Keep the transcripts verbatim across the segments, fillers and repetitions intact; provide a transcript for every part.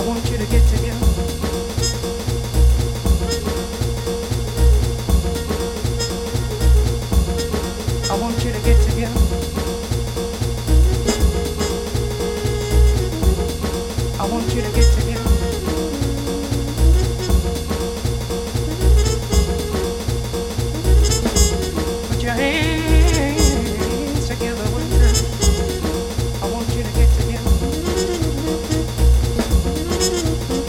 want you to get together. I want you to get together. I want you to get together. Put your hands together with me. I want you to get together.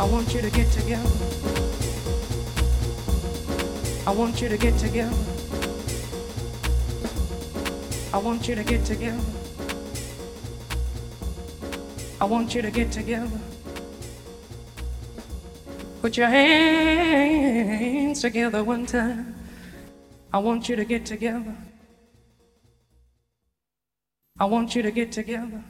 I want you to get together. I want you to get together. I want you to get together. I want you to get together. Put your hands together one time. I want you to get together. I want you to get together.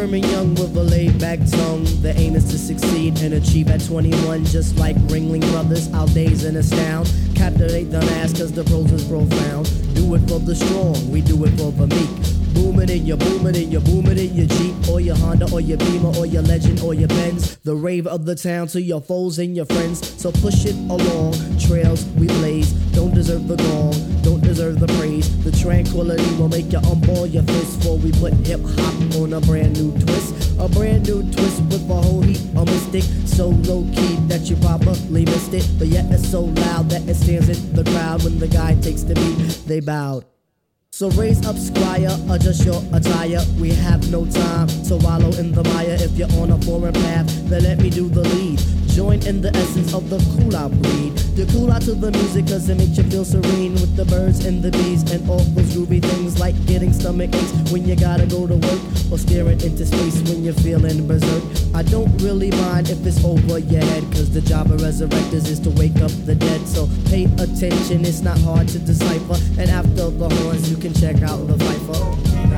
firm and young with a laid-back tongue. The aim is to succeed and achieve at twenty-one. Just like Ringling Brothers, our days and astound. Captivate the mass cause the prose is profound. Do it for the strong, we do it for the meek. Booming in your booming in your booming in your Jeep or your Honda or your Beamer or your Legend or your Benz. The rave of the town to your foes and your friends. So push it along, trails we blaze. Don't deserve the gong, don't deserve the praise. The tranquility will make you unball your fist before we put hip hop on a brand new twist. A brand new twist with a whole heap of mystic. So low key that you probably missed it, but yet it's so loud that it stands in the crowd. When the guy takes the beat, they bowed. So raise up, squire, adjust your attire. We have no time to wallow in the mire. If you're on a foreign path, then let me do the lead. Join in the essence of the cool out breed. You cool out to the music cause it makes you feel serene. With the birds and the bees and all those groovy things. Like getting stomach aches when you gotta go to work. Or staring into space when you're feeling berserk. I don't really mind if it's over your head, cause the job of resurrectors is to wake up the dead. So pay attention, it's not hard to decipher. And after the horns you can check out the Viper.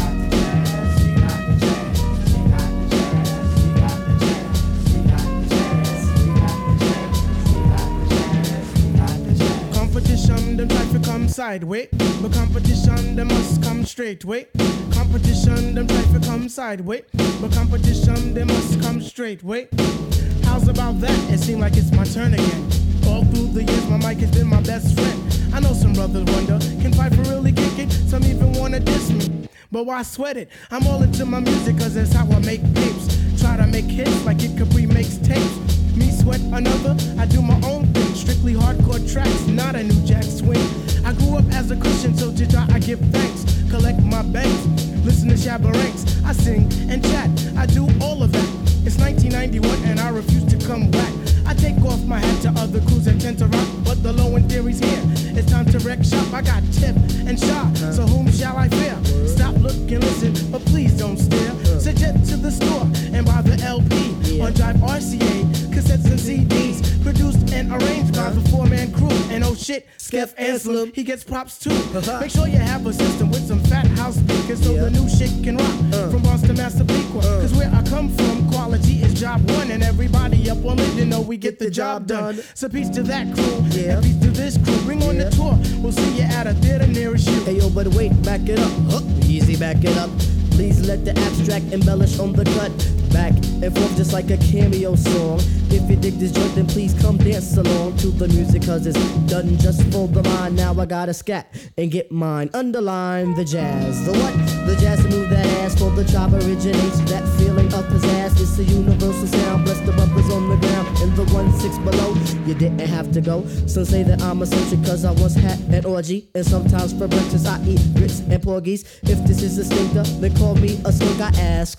Competition, them try to come sideways, but competition, them must come straight way. Competition, them try to come sideways, but competition, they must come straight way. How's about that? It seems like it's my turn again. All through the years, my mic has been my best friend. I know some brothers wonder, can Piper really kick it? Some even wanna diss me, but why sweat it? I'm all into my music cause that's how I make tapes. Try to make hits like Kid Capri makes tapes. Me sweat another, I do my own thing. Strictly hardcore tracks, not a new jack swing. I grew up as a Christian, so to Jah I give thanks. Collect my banks, listen to Shabba Ranks. I sing and chat, I do all of that. It's nineteen ninety-one and I refuse to come back. I take off my hat to other crews that tend to rock, but the low end theory's here. It's time to wreck shop. I got Tip and Shot, so whom shall I fear? Stop, look, and listen, but please don't stare. Suggest to the store and buy the L P on Drive R C A, cassettes and C Ds, produced and arranged by the four-man crew. And oh shit, Skeff Anselm, he gets props too. Make sure you have a system with some fat house speakers so the new shit can rock. From Boston, Massapequa, cause where I come from, quality is job one, and everybody up on it, you know we get the job done. So peace to that crew, and peace to this crew. Bring on the tour, we'll see you at a theater nearest you. Hey yo, but wait, back it up, huh? Easy, back it up. Please let the abstract embellish on the cut. Back and forth just like a cameo song. If you dig this joint, then please come dance along to the music, cause it's done just for the mind. Now I gotta scat and get mine. Underline the jazz. The what? The jazz to move that ass for the chop originates. That feeling of pizzazz. It's a universal sound. Bless the brothers on the ground in the one six below. You didn't have to go. Some say that I'm eccentric cause I once had an orgy. And sometimes for breakfast I eat grits and porgies. If this is a stinker, then call me a skunk, I ask.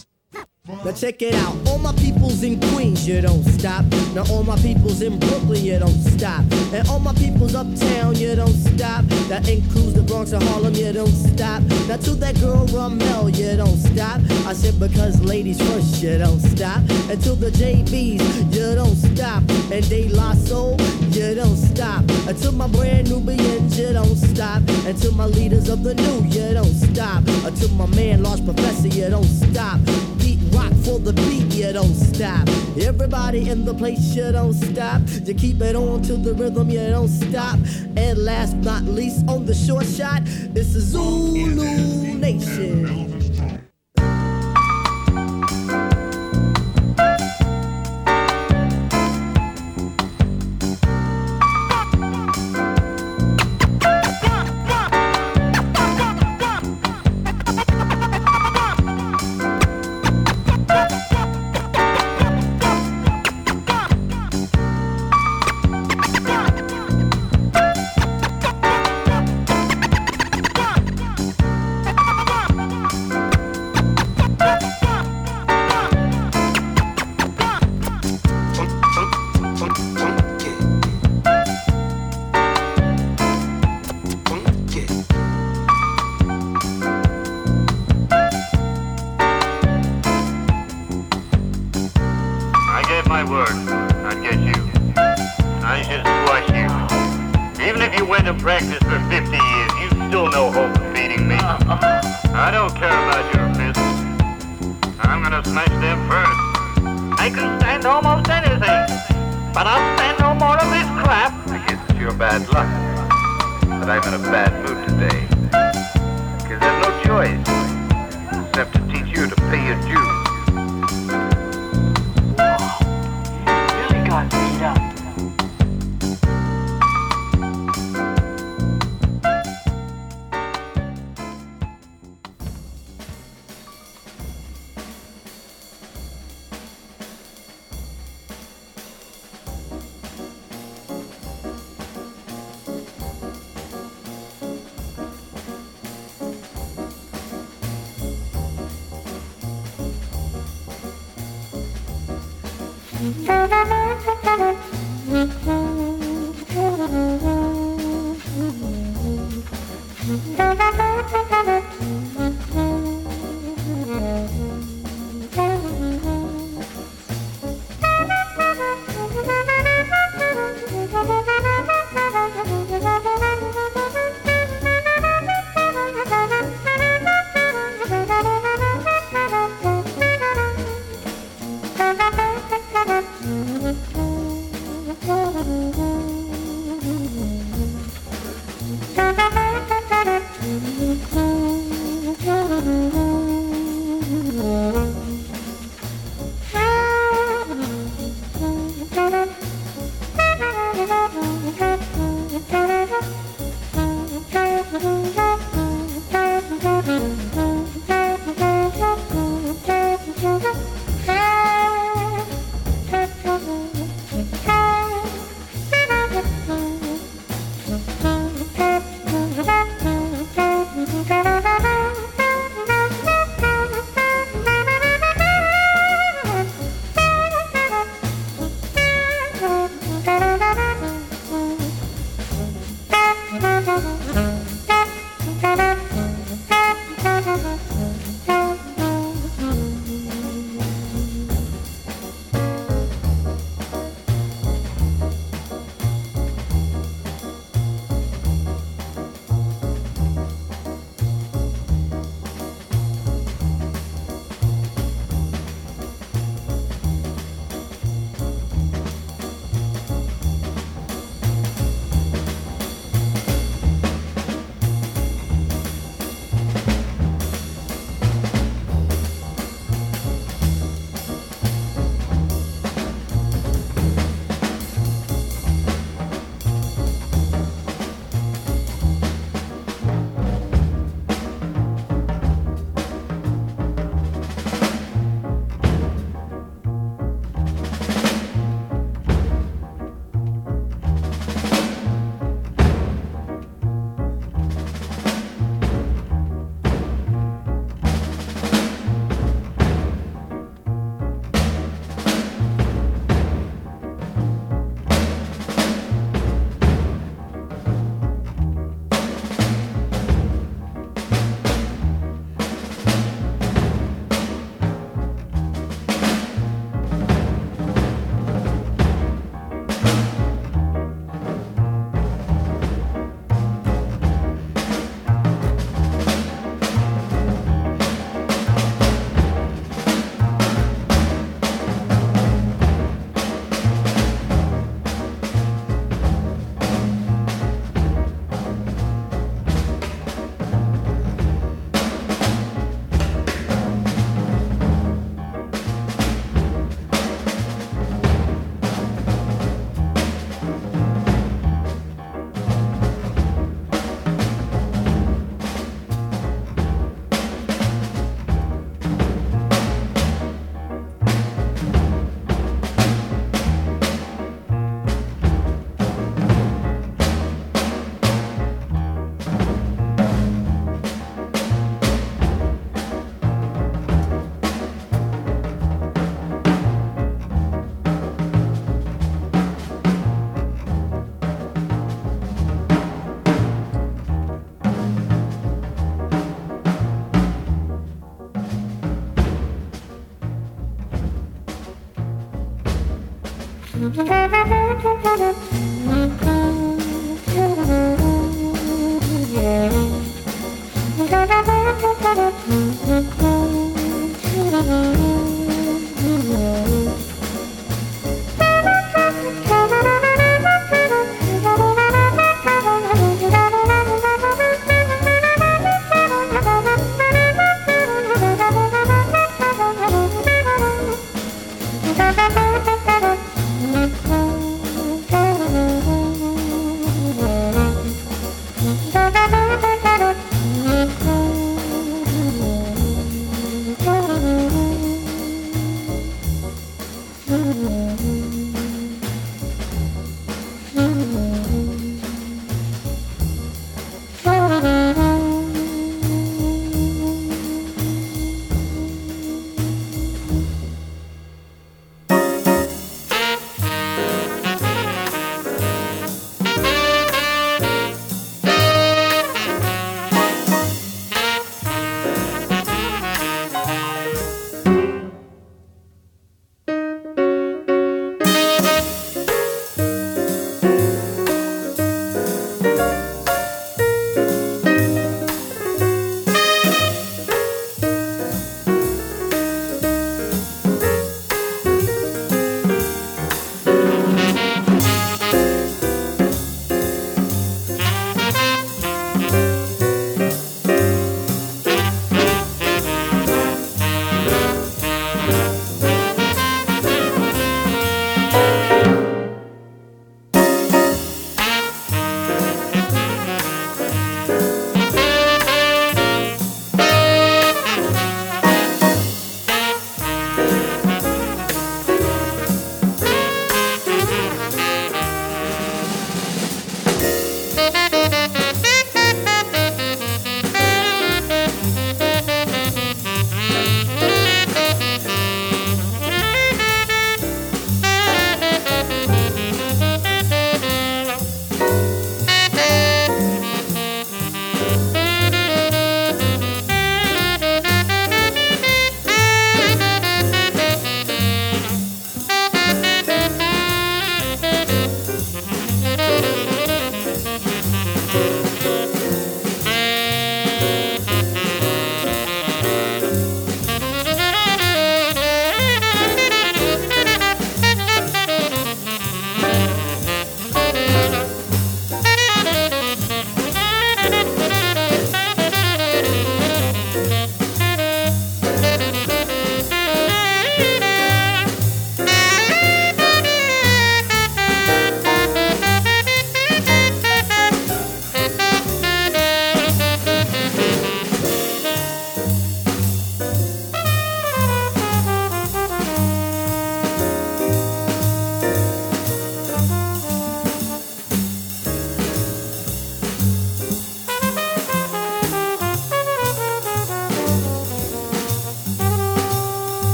Now check it out, all my peoples in Queens, you don't stop. Now all my peoples in Brooklyn, you don't stop. And all my peoples uptown, you don't stop. That includes the Bronx and Harlem, you don't stop. Now to that girl Ramel, you don't stop. I said because ladies first, you don't stop. And to the J Bs, you don't stop. And De La Soul, you don't stop. And to my brand Nubians, you don't stop. And to my leaders of the new, you don't stop. And to my man Large Professor, you don't stop. Beat rock for the beat, you don't stop. Everybody in the place, you don't stop. You keep it on to the rhythm, you don't stop. And last but not least, on the short shot, it's the Zulu Nation. I'm gonna smash them first. I can stand almost anything, but I'll stand no more of this crap. I guess it's your bad luck, but I'm in a bad mood today. Because there's no choice, except to teach you to pay your dues. You really got beat up. Thank you.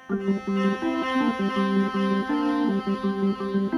Thank you.